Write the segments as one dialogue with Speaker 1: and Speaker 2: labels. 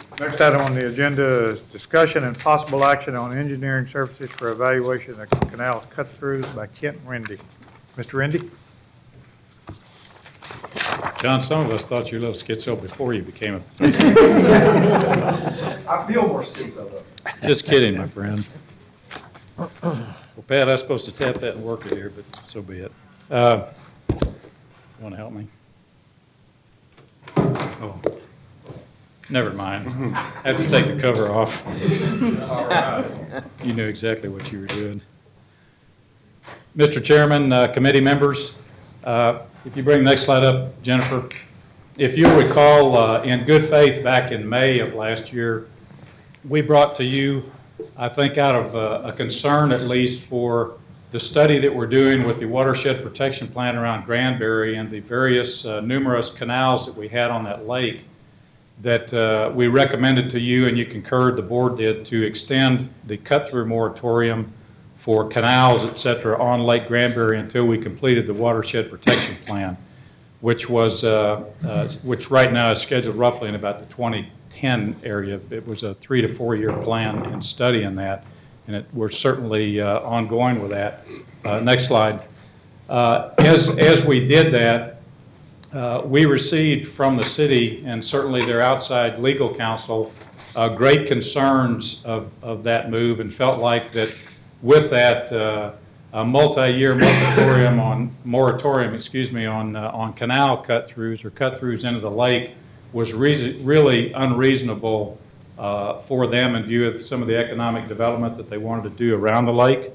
Speaker 1: Next item on the agenda is discussion and possible action on engineering services for evaluation of canal cut-throughs by Kent Rendy. Mr. Rendy?
Speaker 2: John, some of us thought you were a little schizo before you became a...
Speaker 3: I feel more schizo, though.
Speaker 2: Just kidding, my friend. Well, Pat, I was supposed to tap that and work it here, but so be it. You want to help me? Oh, never mind. I have to take the cover off. All right. You knew exactly what you were doing. Mr. Chairman, committee members, if you bring the next slide up, Jennifer. If you'll recall, in good faith back in May of last year, we brought to you, I think out of a concern at least for the study that we're doing with the watershed protection plan around Granbury and the various numerous canals that we had on that lake, that we recommended to you, and you concurred, the board did, to extend the cut-through moratorium for canals, et cetera, on Lake Granbury until we completed the watershed protection plan, which was which right now is scheduled roughly in about the 2010 area. It was a 3 to 4 year plan and study in that, and we're certainly ongoing with that. Next slide. As we did that, we received from the city and certainly their outside legal counsel great concerns of that move, and felt like that with that a multi-year moratorium on canal cut-throughs or cut-throughs into the lake was really unreasonable for them in view of some of the economic development that they wanted to do around the lake.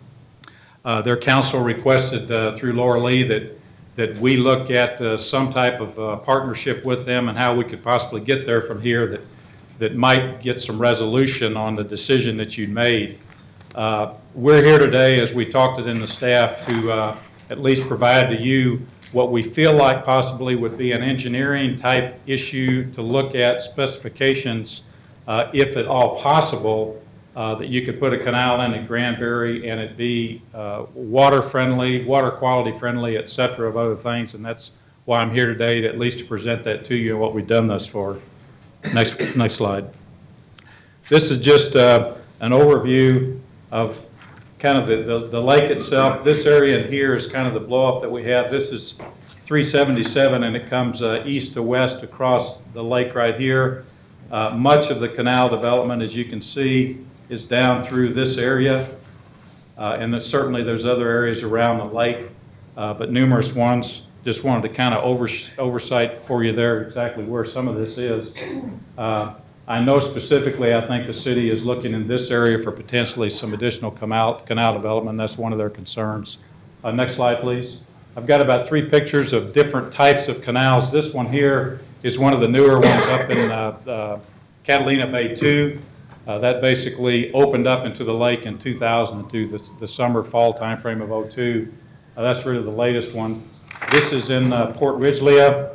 Speaker 2: Their counsel requested through Laura Lee that we look at some type of partnership with them and how we could possibly get there from here that might get some resolution on the decision that you made. We're here today, as we talked it in the staff, to at least provide to you what we feel like possibly would be an engineering type issue to look at specifications, if at all possible, that you could put a canal in at Granbury and it be water friendly, water quality friendly, et cetera, of other things. And that's why I'm here today, to at least to present that to you and what we've done thus far. Next slide. This is just an overview of kind of the lake itself. This area in here is kind of the blow up that we have. This is 377 and it comes east to west across the lake right here. Much of the canal development, as you can see, is down through this area. And certainly there's other areas around the lake, but numerous ones. Just wanted to kind of oversight for you there exactly where some of this is. I know specifically, I think the city is looking in this area for potentially some additional canal development. That's one of their concerns. Next slide, please. I've got about 3 pictures of different types of canals. This one here is one of the newer ones up in Catalina Bay 2. That basically opened up into the lake in 2002, the summer, fall time frame of 2002. That's really the latest one. This is in Port Ridgely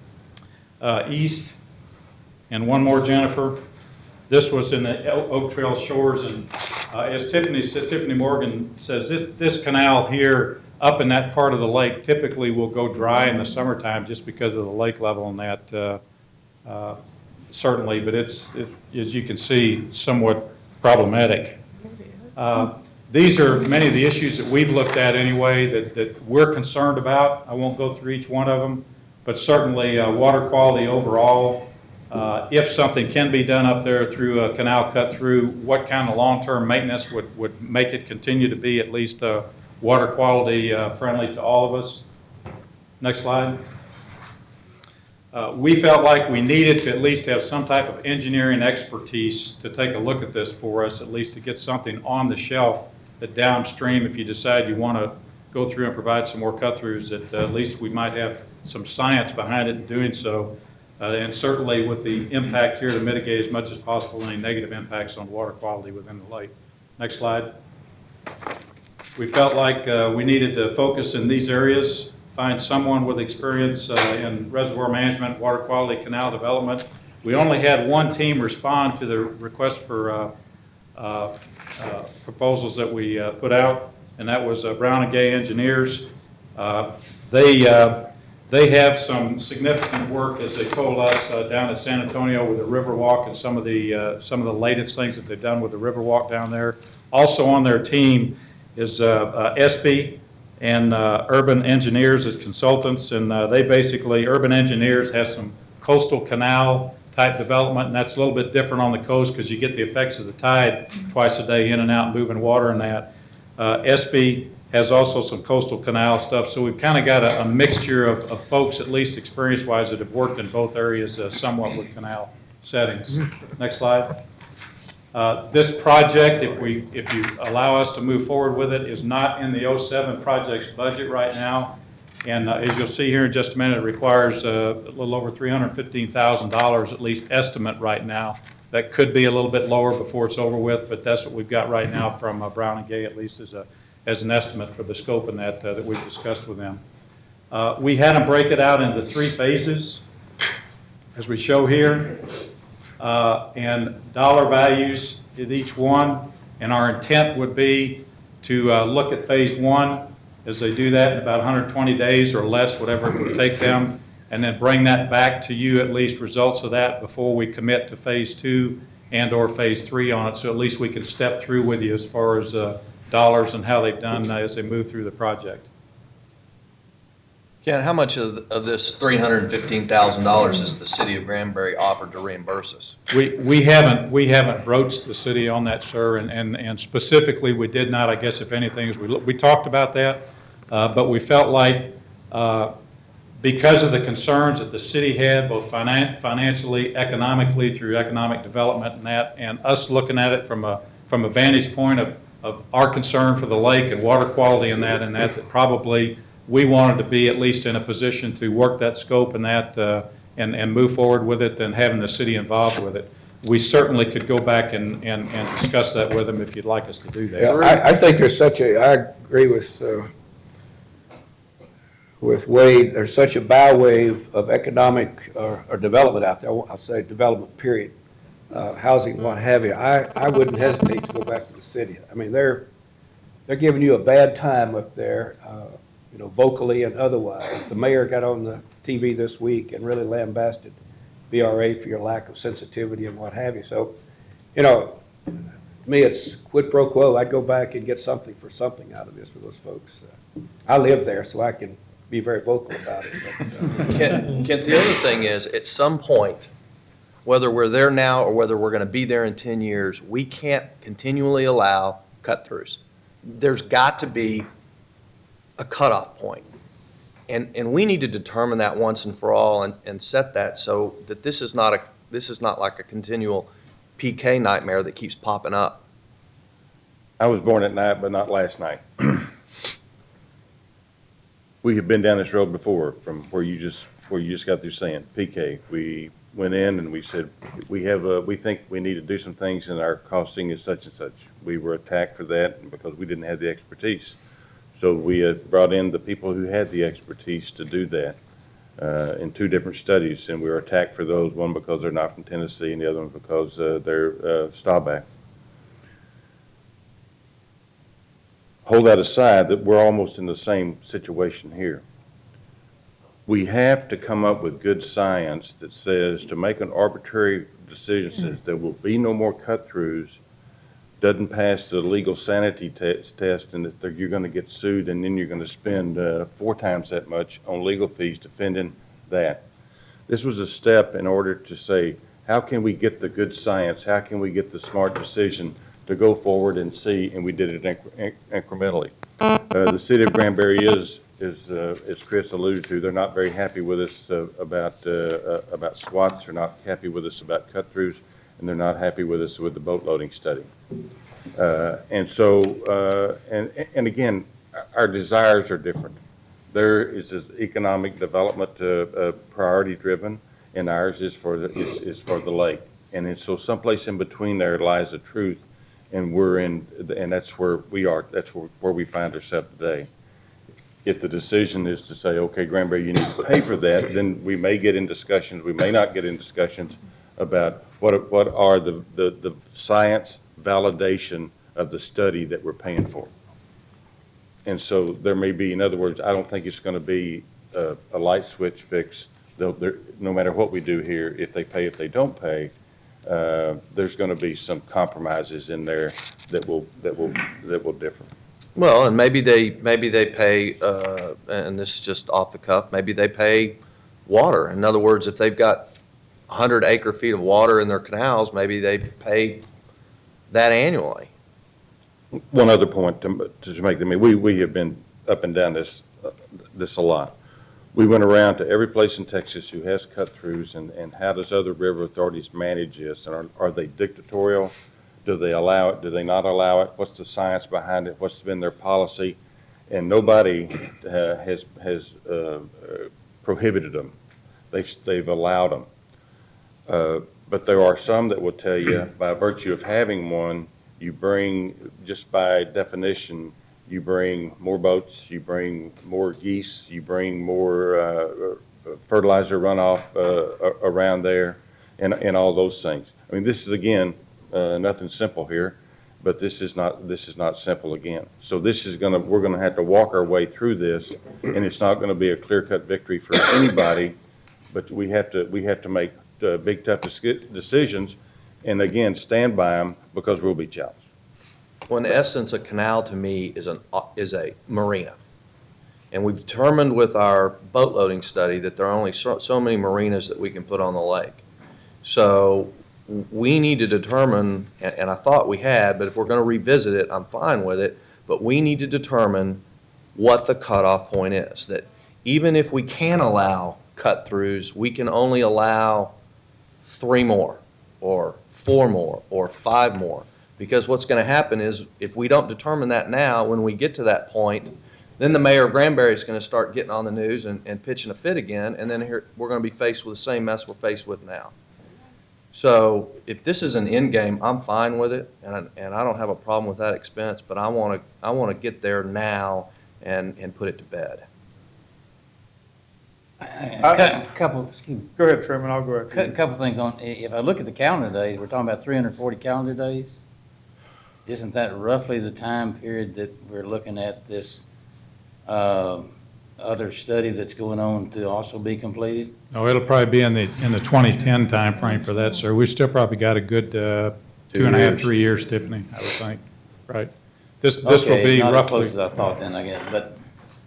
Speaker 2: east. And one more, Jennifer. This was in the Oak Trail Shores, and as Tiffany Morgan says, this canal here up in that part of the lake typically will go dry in the summertime just because of the lake level and that certainly, but it's as you can see, somewhat problematic. These are many of the issues that we've looked at anyway that we're concerned about. I won't go through each one of them, but certainly water quality overall. If something can be done up there through a canal cut through, what kind of long-term maintenance would make it continue to be at least water quality friendly to all of us. Next slide. We felt like we needed to at least have some type of engineering expertise to take a look at this for us, at least to get something on the shelf that downstream, if you decide you want to go through and provide some more cut-throughs, that at least we might have some science behind it in doing so. And certainly with the impact here to mitigate as much as possible any negative impacts on water quality within the lake. Next slide. We felt like we needed to focus in these areas, find someone with experience in reservoir management, water quality, canal development. We only had one team respond to the request for proposals that we put out, and that was Brown and Gay Engineers. They They have some significant work, as they told us, down at San Antonio with the Riverwalk and some of the latest things that they've done with the Riverwalk down there. Also on their team is SB and Urban Engineers as consultants, and they basically, Urban Engineers has some coastal canal type development, and that's a little bit different on the coast because you get the effects of the tide twice a day in and out, moving water and that. SB has also some coastal canal stuff, so we've kind of got a mixture of folks, at least experience-wise, that have worked in both areas somewhat with canal settings. Next slide. This project, if you allow us to move forward with it, is not in the 07 project's budget right now. And as you'll see here in just a minute, it requires a little over $315,000 at least estimate right now. That could be a little bit lower before it's over with, but that's what we've got right now from Brown and Gay, at least as an estimate for the scope and that we've discussed with them. We had them break it out into 3 phases, as we show here, and dollar values in each one. And our intent would be to look at phase 1 as they do that in about 120 days or less, whatever it would take them, and then bring that back to you, at least results of that, before we commit to phase 2 and or phase 3 on it, so at least we can step through with you as far as dollars and how they've done as they move through the project.
Speaker 3: Ken, how much of this $315,000 is the city of Granbury offered to reimburse us?
Speaker 2: We haven't broached the city on that, sir, and specifically we did not. I guess if anything, is we talked about that, but we felt like because of the concerns that the city had, both financially, economically, through economic development and that, and us looking at it from a vantage point of our concern for the lake and water quality and that probably we wanted to be at least in a position to work that scope and that and move forward with it, and having the city involved with it. We certainly could go back and discuss that with them if you'd like us to do that.
Speaker 4: Yeah, I think there's I agree with Wade, there's such a bow wave of economic or development out there. I'll say development period, housing, what have you. I wouldn't hesitate to go back to the city. I mean, they're giving you a bad time up there, vocally and otherwise. The mayor got on the TV this week and really lambasted BRA for your lack of sensitivity and what have you. So, to me, it's quid pro quo. I'd go back and get something for something out of this for those folks. I live there, so I can be very vocal about it. But,
Speaker 3: Kent, the other thing is, at some point, whether we're there now or whether we're going to be there in 10 years, we can't continually allow cut-throughs. There's got to be a cutoff point. And we need to determine that once and for all and set that so that this is not like a continual PK nightmare that keeps popping up.
Speaker 5: I was born at night, but not last night. We have been down this road before, from where you just got through saying PK. We went in and we said we think we need to do some things, and our costing is such and such. We were attacked for that because we didn't have the expertise. So we brought in the people who had the expertise to do that in 2 different studies, and we were attacked for those. One because they're not from Tennessee, and the other one because they're Staubach. Hold that aside, that we're almost in the same situation here. We have to come up with good science that says to make an arbitrary decision says there will be no more cut-throughs, doesn't pass the legal sanity test, and that you're going to get sued, and then you're going to spend 4 times that much on legal fees defending that. This was a step in order to say, how can we get the good science? How can we get the smart decision to go forward and see? And we did it incrementally. The city of Granbury is, as Chris alluded to, they're not very happy with us about SWATs. They're not happy with us about cut-throughs, and they're not happy with us with the boat loading study. And so, and again, our desires are different. There is economic development priority driven, and ours is for the lake. And so someplace in between there lies the truth, and and that's where we are. That's where we find ourselves today. If the decision is to say, okay, Granbury, you need to pay for that, then we may get in discussions. We may not get in discussions about what are the science validation of the study that we're paying for. And so there may be, in other words, I don't think it's going to be a light switch fix. No matter what we do here, if they don't pay, there's going to be some compromises in there that will differ.
Speaker 3: Well, and maybe they pay, and this is just off the cuff, maybe they pay water. In other words, if they've got 100 acre feet of water in their canals, maybe they pay that annually.
Speaker 5: One other point to make, we have been up and down this a lot. We went around to every place in Texas who has cut-throughs, and how does other river authorities manage this? And are they dictatorial? Do they allow it? Do they not allow it? What's the science behind it? What's been their policy? And nobody has prohibited them. They've allowed them. But there are some that will tell you, by virtue of having one, you bring, just by definition, you bring more boats, you bring more geese, you bring more fertilizer runoff around there, and all those things. I mean, this is, again, nothing simple here, but this is not simple again. So we're gonna have to walk our way through this, and it's not gonna be a clear-cut victory for anybody, but we have to make big, tough decisions, and again, stand by them, because we'll be challenged.
Speaker 3: Well, in essence, a canal to me is a marina. And we've determined with our boat loading study that there are only so many marinas that we can put on the lake. So we need to determine, and I thought we had, but if we're going to revisit it, I'm fine with it, but we need to determine what the cutoff point is. That even if we can allow cut-throughs, we can only allow 3 more, or 4 more, or 5 more. Because what's going to happen is, if we don't determine that now, when we get to that point, then the mayor of Granbury is going to start getting on the news and pitching a fit again, and then we're going to be faced with the same mess we're faced with now. So if this is an end game, I'm fine with it, and I don't have a problem with that expense, but I want to get there now and put it to bed.
Speaker 6: Couple,
Speaker 1: Go ahead, Truman, I'll go ahead.
Speaker 6: couple things on, if I look at the calendar days, we're talking about 340 calendar days. Isn't that roughly the time period that we're looking at this other study that's going on to also be completed?
Speaker 2: No, it'll probably be in the 2010 timeframe for that, sir. We still probably got a good 2.5, 3 years, Tiffany, I would think. Right. This will be
Speaker 6: not
Speaker 2: roughly.
Speaker 6: as close as I thought then, I guess. But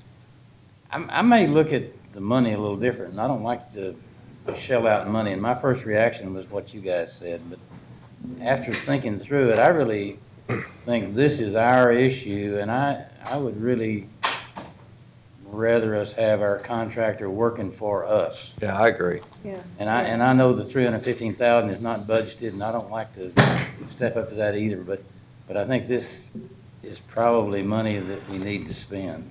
Speaker 6: I may look at the money a little different, and I don't like to shell out money. And my first reaction was what you guys said, but after thinking through it, I really think this is our issue, and I would really rather us have our contractor working for us.
Speaker 3: Yeah, I agree.
Speaker 7: Yes.
Speaker 6: And I know the 315,000 is not budgeted, and I don't like to step up to that either. But I think this is probably money that we need to spend.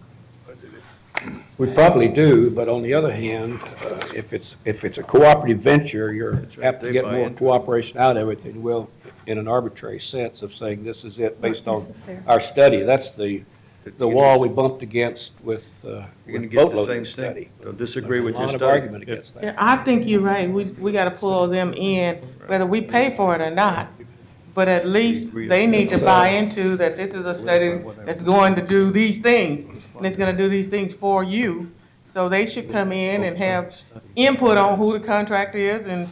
Speaker 4: We probably do, but on the other hand, if it's a cooperative venture, you have to get more cooperation out of it than you will in an arbitrary sense of saying this is it based on our study. That's the wall we bumped against with boat loading study.
Speaker 8: They'll disagree with your
Speaker 4: There's a
Speaker 8: study.
Speaker 4: lot of argument against that.
Speaker 7: Yeah, I think you're right. We got to pull them in, whether we pay for it or not. But at least they need to buy into that this is a study that's going to do these things, and it's going to do these things for you. So they should come in and have input on who the contractor is and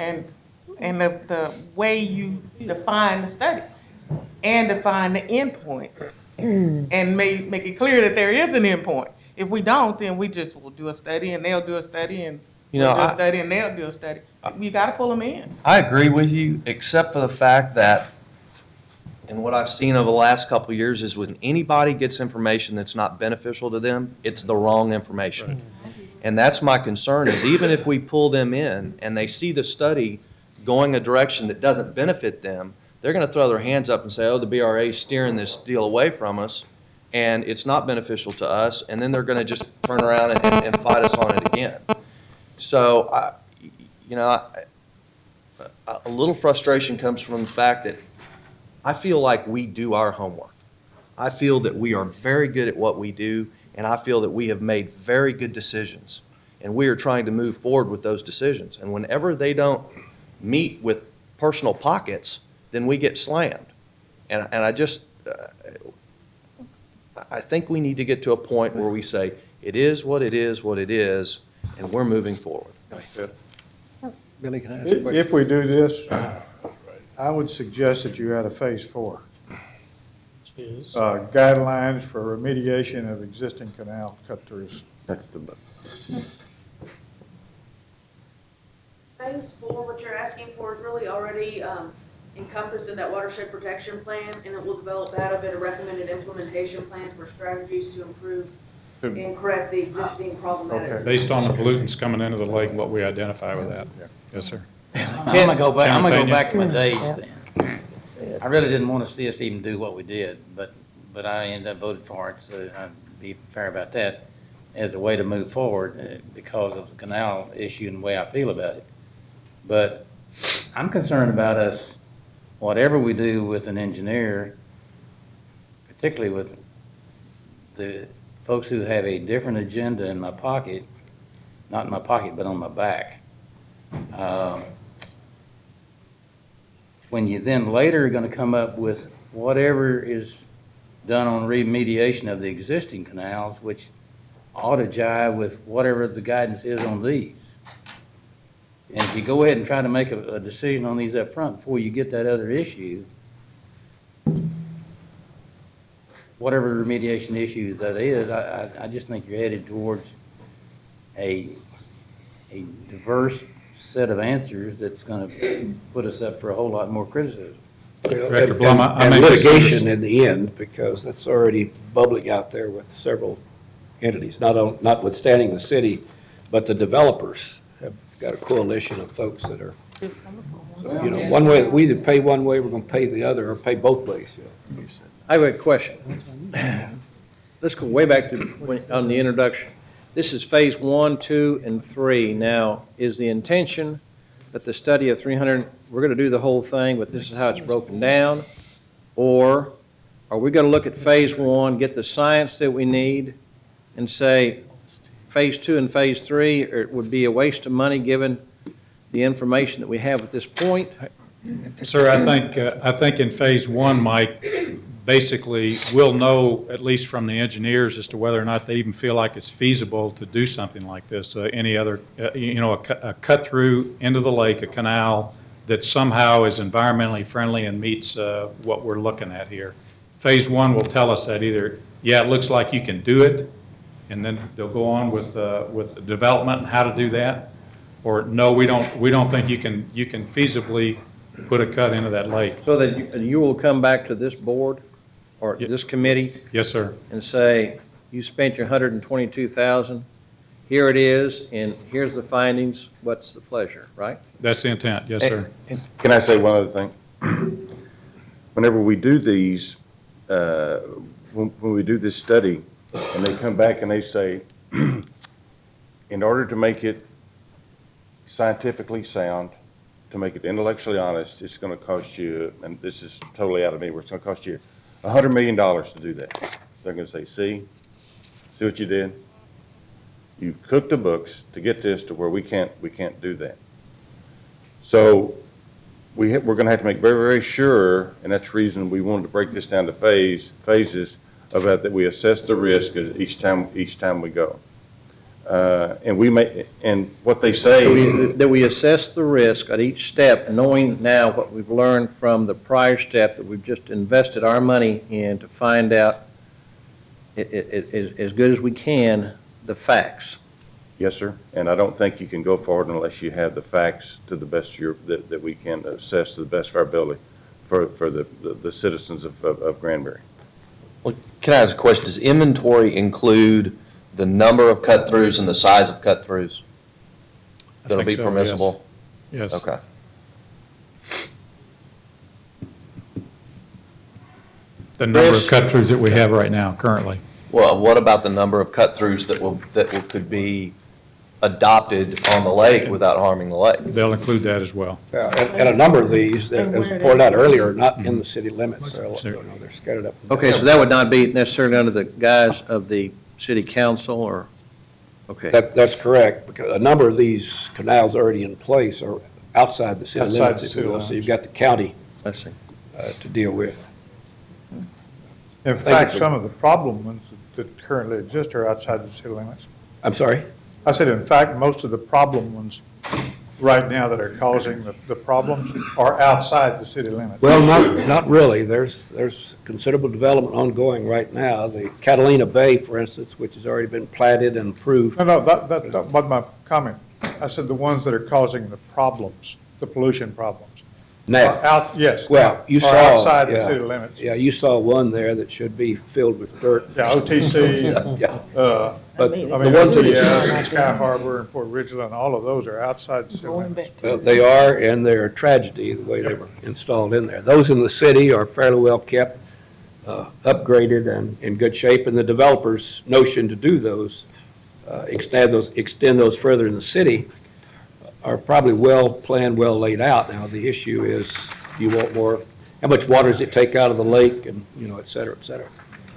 Speaker 7: the way you define the study and define the endpoints and make it clear that there is an endpoint. If we don't, then we just will do a study and they'll do a study and we'll do a study and they'll do a study. You got to pull them in.
Speaker 3: I agree with you, except for the fact that, and what I've seen over the last couple of years is when anybody gets information that's not beneficial to them, it's the wrong information. Right. And that's my concern, is even if we pull them in and they see the study going a direction that doesn't benefit them, they're going to throw their hands up and say, oh, the BRA is steering this deal away from us, and it's not beneficial to us, and then they're going to just turn around and fight us on it again. So, a little frustration comes from the fact that I feel like we do our homework. I feel that we are very good at what we do, and I feel that we have made very good decisions, and we are trying to move forward with those decisions. And whenever they don't meet with personal pockets, then we get slammed. And I think we need to get to a point where we say, It is what it is, what it is, and we're moving forward.
Speaker 4: Billy, can I ask a question?
Speaker 1: If we do this, I would suggest that you add a phase 4. Guidelines for remediation of existing canal cut-throughs.
Speaker 5: That's the,
Speaker 8: Phase 4, what you're asking for is really already encompassed in that watershed protection plan, and it will develop out of it a recommended implementation plan for strategies to improve and correct the existing problematic.
Speaker 1: Okay.
Speaker 2: Based on the pollutants coming into the lake and what we identify with that. Yes, sir.
Speaker 6: I'm gonna go back, I'm gonna go
Speaker 2: Opinion?
Speaker 6: back to my days then. I really didn't want to see us even do what we did, but I ended up voting for it, so I'd be fair about that, as a way to move forward because of the canal issue and the way I feel about it. But I'm concerned about us, whatever we do with an engineer, particularly with the folks who have a different agenda in my pocket, not in my pocket, but on my back. When you then later are going to come up with whatever is done on remediation of the existing canals, which ought to jive with whatever the guidance is on these. And if you go ahead and try to make a decision on these up front before you get that other issue, whatever remediation issue that is, I just think you're headed towards a diverse set of answers that's going to put us up for a whole lot more criticism.
Speaker 2: Director Blum, I
Speaker 4: And
Speaker 2: may
Speaker 4: litigation in the end, because that's already bubbling out there with several entities, notwithstanding the city, but the developers have got a coalition of folks that are, one way, we either pay one way, we're going to pay the other, or pay both ways.
Speaker 9: I have a question. Let's go way back to on the introduction. This is phase 1, 2, and 3. Now, is the intention that the study of 300, we're going to do the whole thing, but this is how it's broken down? Or are we going to look at phase 1, get the science that we need, and say phase 2 and phase 3 it would be a waste of money given the information that we have at this point?
Speaker 2: Sir, I think in phase 1, Mike, basically we'll know, at least from the engineers, as to whether or not they even feel like it's feasible to do something like this. Any other, a cut through into the lake, a canal that somehow is environmentally friendly and meets what we're looking at here. Phase 1 will tell us that either, yeah, it looks like you can do it, and then they'll go on with the development and how to do that, or no, we don't think you can feasibly put a cut into that lake.
Speaker 9: So that you will come back to this board or this committee
Speaker 2: Yes, sir.
Speaker 9: and say, you spent your $122,000, here it is, and here's the findings, what's the pleasure, right?
Speaker 2: That's the intent. Yes, sir.
Speaker 5: can I say one other thing? Whenever we do these, when we do this study, and they come back and they say, in order to make it scientifically sound, to make it intellectually honest, it's going to cost you, and this is totally out of me, it's going to cost you $100 million to do that. They're going to say, see what you did? You cooked the books to get this to where we can't do that. So we're going to have to make very, very sure, and that's the reason we wanted to break this down to phases, about that we assess the risk each time we go. And what they say
Speaker 9: That we assess the risk at each step, knowing now what we've learned from the prior step that we've just invested our money in to find out as good as we can the facts.
Speaker 5: Yes, sir. And I don't think you can go forward unless you have the facts to the best of that we can assess to the best of our ability for the citizens of Granbury.
Speaker 3: Well, can I ask a question? Does inventory include the number of cut-throughs and the size of cut-throughs? That'll be permissible?
Speaker 2: Yes.
Speaker 3: Okay.
Speaker 2: The number of cut-throughs that we have right now, currently.
Speaker 3: Well, what about the number of cut-throughs that could be adopted on the lake without harming the lake?
Speaker 2: They'll include that as well.
Speaker 4: And a number of these, as pointed out earlier, are not in the city limits. They're scattered up.
Speaker 9: Okay, so that would not be necessarily under the guise of the city council or, okay.
Speaker 4: That's correct, because a number of these canals already in place are outside the city
Speaker 1: Outside
Speaker 4: limits,
Speaker 1: the
Speaker 4: if
Speaker 1: city
Speaker 4: you will. So
Speaker 1: limits.
Speaker 4: you've got the county
Speaker 9: I see.
Speaker 4: to deal with.
Speaker 1: In fact, some of the problem ones that currently exist are outside the city limits.
Speaker 4: I'm sorry?
Speaker 1: I said, in fact, most of the problem ones right now that are causing the problems are outside the city limits.
Speaker 4: Well, not really. There's considerable development ongoing right now. The Catalina Bay, for instance, which has already been platted and approved.
Speaker 1: No, that wasn't my comment. I said the ones that are causing the problems, the pollution problems.
Speaker 4: Now,
Speaker 1: Yes.
Speaker 4: well, you
Speaker 1: are
Speaker 4: saw
Speaker 1: outside the
Speaker 4: yeah,
Speaker 1: city limits.
Speaker 4: Yeah, you saw one there that should be filled with dirt.
Speaker 1: Yeah, OTC.
Speaker 4: Yeah.
Speaker 1: But
Speaker 7: the
Speaker 1: ones
Speaker 7: city
Speaker 1: that Sky Harbor and Port Ridgeland, all of those are outside the city limits.
Speaker 4: They are, and they're a tragedy the way they were installed in there. Those in the city are fairly well kept, upgraded, and in good shape. And the developer's notion to do those, extend those further in the city, are probably well planned, well laid out. Now, the issue is, do you want more? How much water does it take out of the lake, and et cetera, et cetera.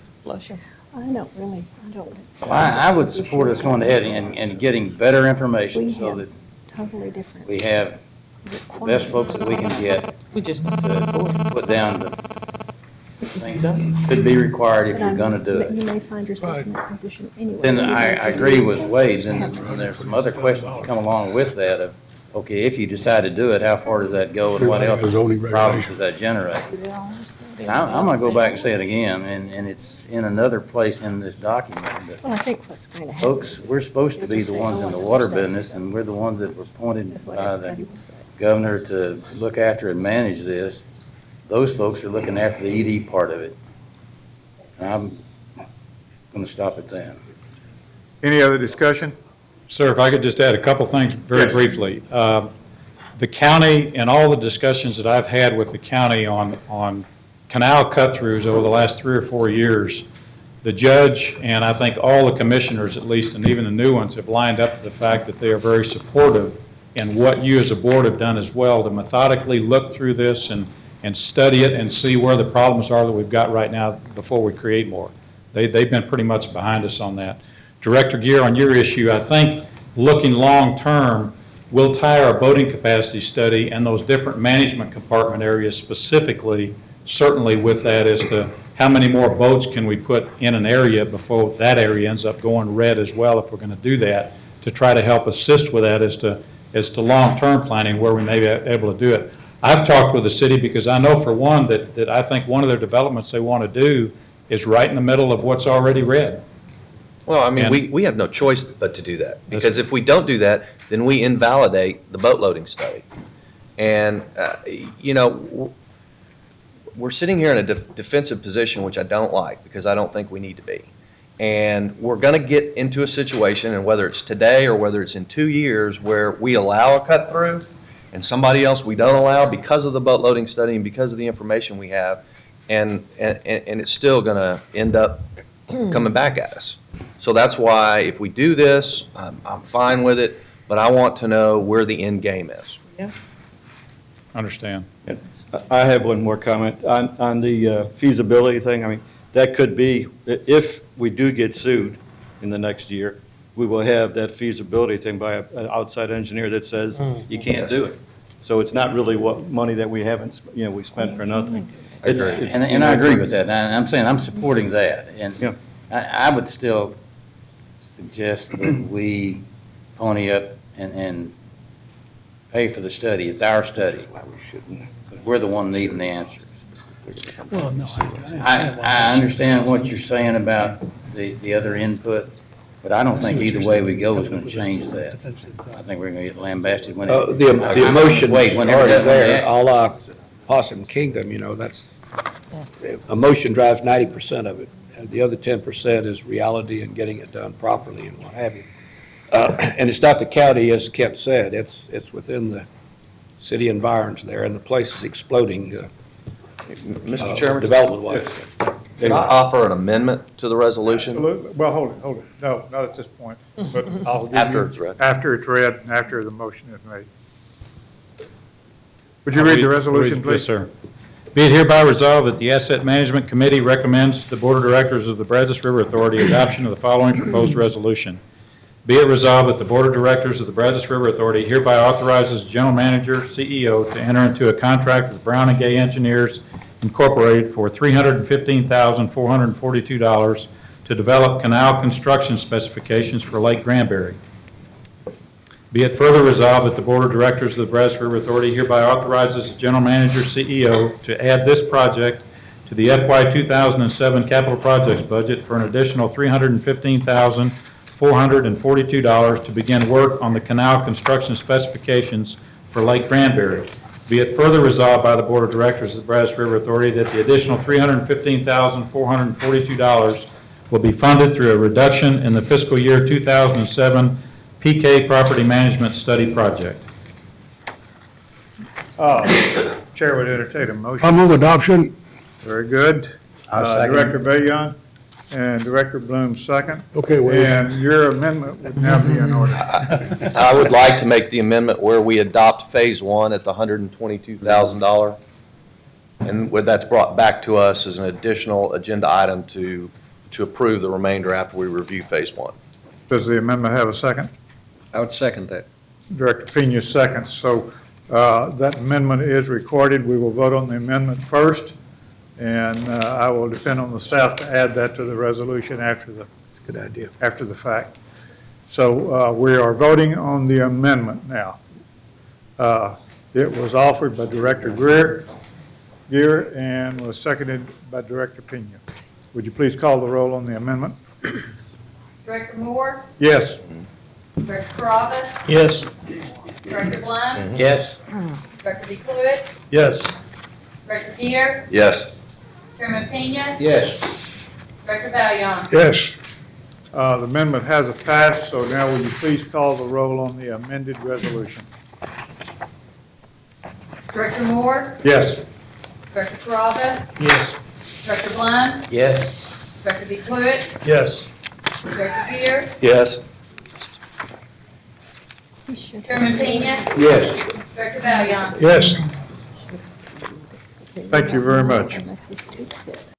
Speaker 10: I don't really,
Speaker 6: Well, I would support us going ahead and getting better information so that
Speaker 10: totally different.
Speaker 6: we have the best folks that we can get
Speaker 7: We just
Speaker 6: to put down the things that could be required if you're going to do
Speaker 10: But you
Speaker 6: it.
Speaker 10: may find yourself in that position anyway.
Speaker 6: Then I agree with Wade, and there's some other questions that come along with that of, okay, if you decide to do it, how far does that go and what else problems does that generate? And I'm going to go back and say it again, and it's in another place in this document, but
Speaker 10: Well, I think what's going to happen.
Speaker 6: folks, we're supposed to be the ones in the water business, and we're the ones that were appointed
Speaker 10: That's what
Speaker 6: by the
Speaker 10: everybody will say.
Speaker 6: governor to look after and manage this. Those folks are looking after the ED part of it. I'm going to stop at that.
Speaker 1: Any other discussion?
Speaker 2: Sir, if I could just add a couple things very
Speaker 1: Yes.
Speaker 2: briefly. The county and all the discussions that I've had with the county on canal cut-throughs over the last 3 or 4 years, the judge and I think all the commissioners at least, and even the new ones, have lined up to the fact that they are very supportive in what you as a board have done as well to methodically look through this and study it and see where the problems are that we've got right now before we create more. They've been pretty much behind us on that. Director Gear, on your issue, I think looking long-term, we'll tie our boating capacity study and those different management compartment areas specifically, certainly with that as to how many more boats can we put in an area before that area ends up going red as well if we're going to do that, to try to help assist with that as to long-term planning where we may be able to do it. I've talked with the city because I know for one that I think one of their developments they want to do is right in the middle of what's already red.
Speaker 3: Well, I mean,
Speaker 2: And-
Speaker 3: we have no choice but to do that, because if we don't do that, then we invalidate the boat loading study. And, we're sitting here in a defensive position, which I don't like, because I don't think we need to be. And we're going to get into a situation, and whether it's today or whether it's in 2 years, where we allow a cut-through, and somebody else we don't allow because of the boat loading study and because of the information we have, and it's still going to end up coming back at us. So that's why if we do this, I'm fine with it, but I want to know where the end game is.
Speaker 2: Understand.
Speaker 11: I have one more comment on the feasibility thing. I mean, that could be, if we do get sued in the next year, we will have that feasibility thing by an outside engineer that says you can't do it. So it's not really what money that we haven't, we spent for nothing.
Speaker 6: And I agree with that. And I'm saying I'm supporting that. And
Speaker 11: Yeah.
Speaker 6: I would still suggest that we pony up and pay for the study. It's our study. We're the one needing the answers. I understand what you're saying about the other input, but I don't think either way we go is going to change that. I think we're going to get lambasted when
Speaker 4: The emotions are
Speaker 6: wait, whenever
Speaker 4: already
Speaker 6: that-
Speaker 4: there, a la Possum Kingdom, that's, emotion drives 90% of it. And the other 10% is reality and getting it done properly and what have you. And it's not the county, as Kent said, it's within the city environs there, and the place is exploding
Speaker 3: Mr. Chairman,
Speaker 4: development-wise.
Speaker 3: can I offer an amendment to the resolution?
Speaker 1: Absolutely. Well, hold it. No, not at this point, but I'll give
Speaker 3: After
Speaker 1: you-
Speaker 3: it's read.
Speaker 1: After it's read and after the motion is made. Would you read the resolution, please?
Speaker 2: Yes, sir. Be it hereby resolved that the Asset Management Committee recommends to the Board of Directors of the Brazos River Authority adoption of the following proposed resolution. Be it resolved that the Board of Directors of the Brazos River Authority hereby authorizes General Manager, CEO, to enter into a contract with Brown and Gay Engineers Incorporated for $315,442 to develop canal construction specifications for Lake Granbury. Be it further resolved that the Board of Directors of the Brazos River Authority hereby authorizes the General Manager, CEO, to add this project to the FY 2007 capital projects budget for an additional $315,442 to begin work on the canal construction specifications for Lake Granbury. Be it further resolved by the Board of Directors of the Brazos River Authority that the additional $315,442 will be funded through a reduction in the fiscal year 2007 PK Property Management Study Project.
Speaker 1: Chair would entertain a motion.
Speaker 12: I move adoption.
Speaker 1: Very good. Director Bayon and Director Bloom second.
Speaker 12: Okay, wait.
Speaker 1: And your amendment would now be in order.
Speaker 3: I would like to make the amendment where we adopt Phase 1 at the $122,000, and where that's brought back to us as an additional agenda item to approve the remainder after we review Phase 1.
Speaker 1: Does the amendment have a second?
Speaker 9: I would second that.
Speaker 1: Director Pena seconds. So that amendment is recorded. We will vote on the amendment first, and I will depend on the staff to add that to the resolution after the
Speaker 4: Good idea.
Speaker 1: after the fact. So we are voting on the amendment now. It was offered by Director Greer and was seconded by Director Pena. Would you please call the roll on the amendment?
Speaker 13: Director Moore,
Speaker 1: Yes.
Speaker 13: Director Carrabba,
Speaker 12: Yes.
Speaker 13: Director Blunt,
Speaker 9: Yes.
Speaker 13: Director DeCluitt,
Speaker 12: Yes.
Speaker 13: Director Gear,
Speaker 3: Yes.
Speaker 13: Chairman Pena,
Speaker 9: Yes.
Speaker 13: Director Valion.
Speaker 12: Yes.
Speaker 1: The amendment has passed, so now will you please call the roll on the amended resolution?
Speaker 13: Director Moore,
Speaker 1: Yes.
Speaker 13: Director Carrabba,
Speaker 12: Yes.
Speaker 13: Director Blunt,
Speaker 9: Yes.
Speaker 13: Director DeCluitt,
Speaker 12: Yes.
Speaker 13: Director Gear,
Speaker 3: Yes.
Speaker 13: Chairman Pena,
Speaker 9: Yes.
Speaker 13: Director Valion.
Speaker 12: Yes.
Speaker 1: Thank you very much.